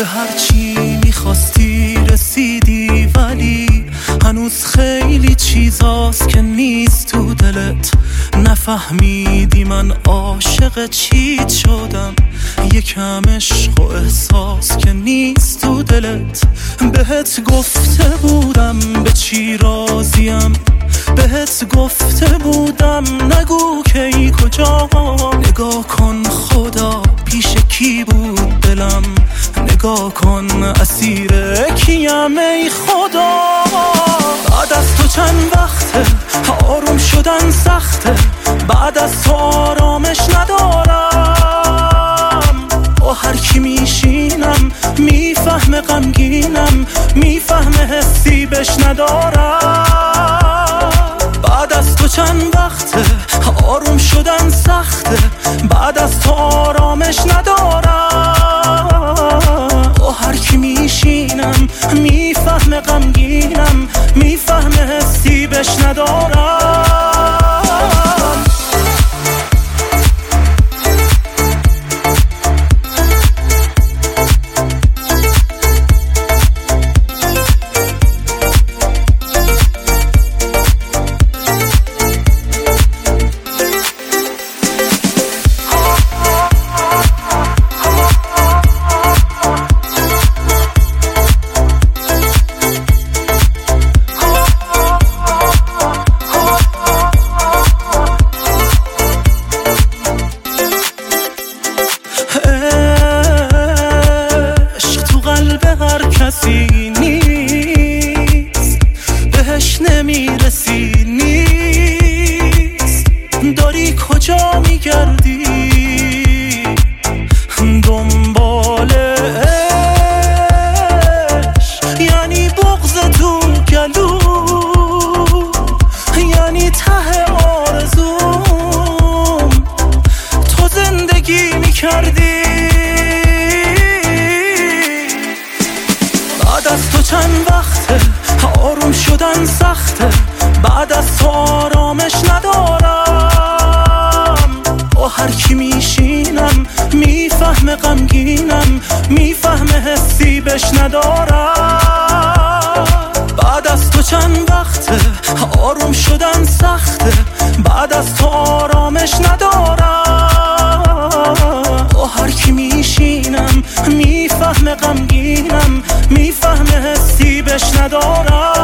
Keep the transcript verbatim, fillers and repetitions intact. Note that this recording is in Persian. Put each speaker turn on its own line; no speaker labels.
هرچی میخواستی رسیدی، ولی هنوز خیلی چیزاست که نیست تو دلت. نفهمیدی من عاشق چیت شدم، یکم عشق و احساس که نیست تو دلت. بهت گفته بودم به چی راضیم، بهت گفته بودم نگو کی کجا. نگاه کن خدا پیش کی بود دلم، نگاه کن اسیر کیم ای خدا. بعد از تو چند وقته آروم شدن سخته، بعد از تو آرامش ندارم. با هر کی میشینم میفهمه غمگینم، میفهمه حسی بش ندارم. بعد از تو چند وقته آروم شدن سخته، بعد از تو آرامش ندارم. با هر کی میشینم میفهمه غمگینم، میفهمه حسی بش ندارم. کسی نیست بهش نمیرسی، نیست داری کجا میگردی دنبالش؟ یعنی بغض تو گلو، یعنی ته آرزوم تو زندگی میکردی. بعد از تو چند وقته آروم شدن سخته، بعد از تو آرامش ندارم. با هر کی میشینم میفهمه غمگینم، میفهمه حسی بش ندارم. بعد از تو چند وقته آروم شدن سخته، بعد از تو آرامش ندارم. با هر کی میشینم میفهمه غمگینم، میفهمه حسی بش ندارم.